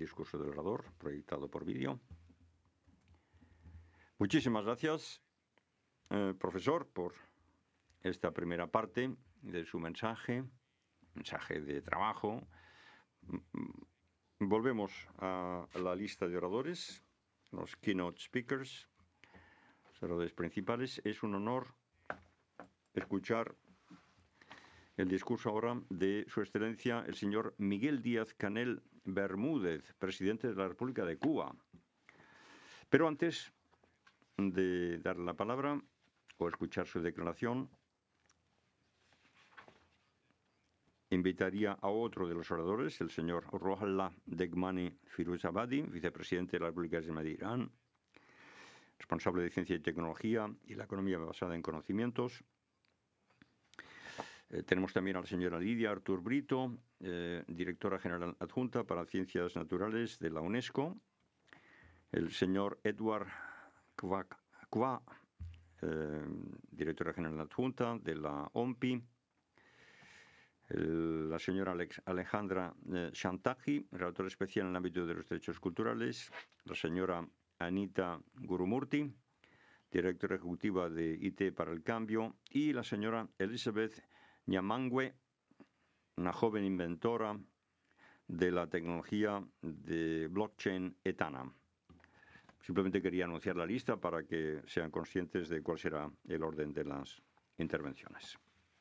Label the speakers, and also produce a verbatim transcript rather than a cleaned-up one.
Speaker 1: discurso del orador, proyectado por vídeo. Muchísimas gracias, eh, profesor, por esta primera parte de su mensaje, mensaje de trabajo. Volvemos a la lista de oradores, los keynote speakers, los oradores principales. Es un honor escuchar el discurso ahora de Su Excelencia el señor Miguel Díaz-Canel Bermúdez, presidente de la República de Cuba. Pero antes de darle la palabra o escuchar su declaración, invitaría a otro de los oradores, el señor Rohallah Degmani Firuzabadi, vicepresidente de la República de Irán, responsable de Ciencia y Tecnología y la economía basada en conocimientos. Eh, tenemos también a la señora Lidia Artur Brito, eh, directora general adjunta para Ciencias Naturales de la UNESCO, el señor Edward Kwak, Kwa, eh, directora general adjunta de la O M P I, el, la señora Alex, Alejandra eh, Shantaji, relatora especial en el ámbito de los derechos culturales, la señora Anita Gurumurti, directora ejecutiva de I T para el Cambio, y la señora Elizabeth Nyamangwe, una joven inventora de la tecnología de blockchain Etana. Simplemente quería anunciar la lista para que sean conscientes de cuál será el orden de las intervenciones.